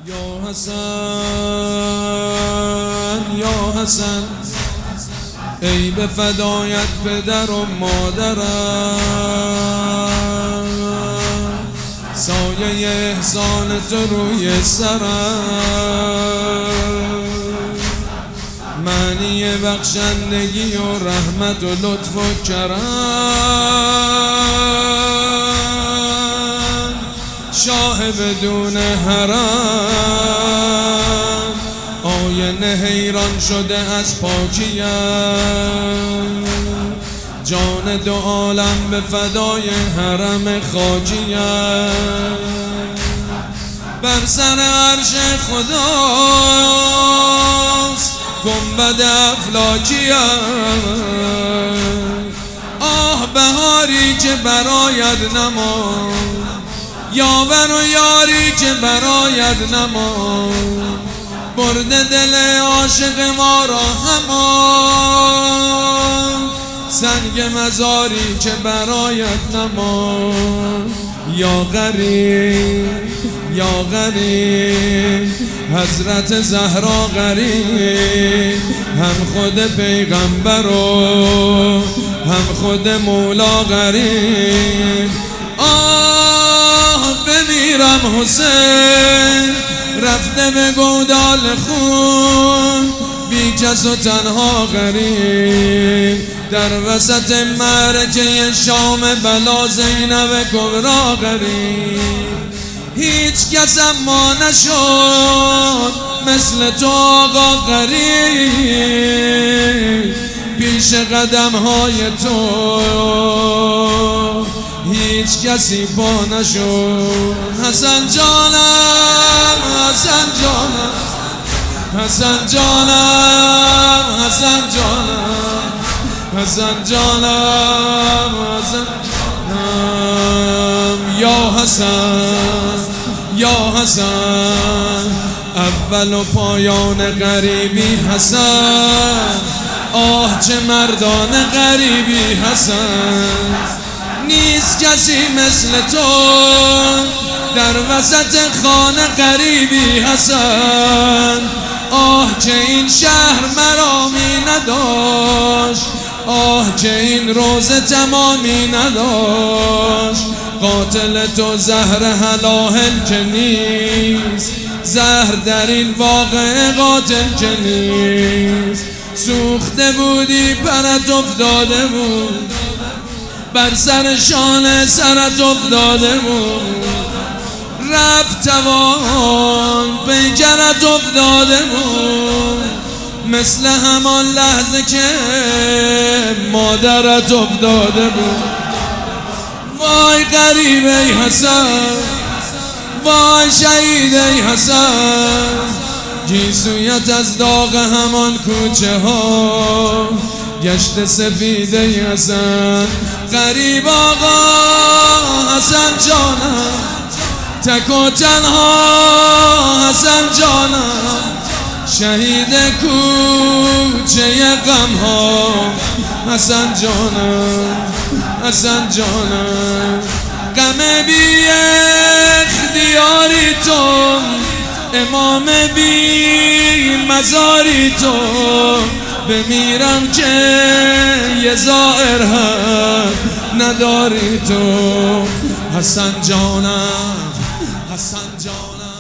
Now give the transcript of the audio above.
یا حسن یا حسن، ای به فدایت پدر و مادرم، سایه احسان تو روی سرم، معنی بخشندگی و رحمت و لطف و کرم، شاه بدون حرم، آینه حیران شده از پاکیم، جان دو عالم به فدای حرم خاکیم، بر سر عرش خداست گنبد افلاکیم، آه بهاری که برآید نماند، یاور و یاری که برآید نماند، برده دل عاشق ما را همان، سنگ مزاری که برآید نماند، یا غریب یا غریب، حضرت زهرا غریب، هم خود پیغمبر و هم خود مولا غریب، بمیرم حسین رفته به گودال خون، بی کس و تنها غریب، در وسط معرکه شام بلا زینب کبرا غریب، هیچ کس اما نشد مثل تو آقا غریب، پیش قدم های تو هیچ کسی پا نشد، حسن جانم حسن جانم حسن جانم حسن جانم حسن جانم حسن جانم، یا حسن یا حسن، اول و پایان غریبی حسن، آه چه مردان غریبی حسن، نیست کسی مثل تو در وسط خانه غریبی حسن، آه که این شهر مرامی نداشت، آه که این روزه تمامی نداشت، قاتل تو زهر هلاهل که نیست، زهر در این واقعه قاتل که نیست، سوخته بودی پرت افتاده بود، بر سر شانه سرت افتاده بود، رفت توان پیکرت افتاده بود، مثل همان لحظه که مادرت افتاده بود، وای غریب ای حسن، وای شهید ای حسن، گیسویت از داغ همان کوچه ها گشت سفید ای حسن، غریب آقا حسن جانم، تک و تنها حسن جانم، شهید کوچه غم ها حسن جانم حسن جانم، غم بی اختیاری تو، امام بی مزاری تو، بمیرم که یه زائر هم نداری تو، حسن جانم حسن جانم.